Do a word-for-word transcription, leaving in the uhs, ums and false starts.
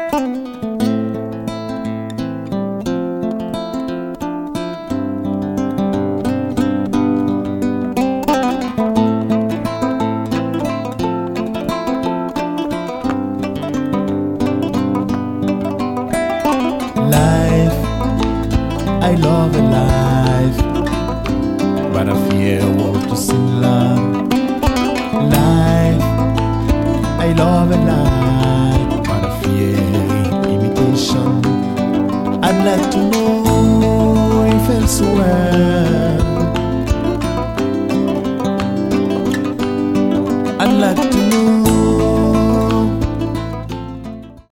I love a life, but I fear what to sing love. Life, I love a life, but I fear imitation. I'd like to know if elsewhere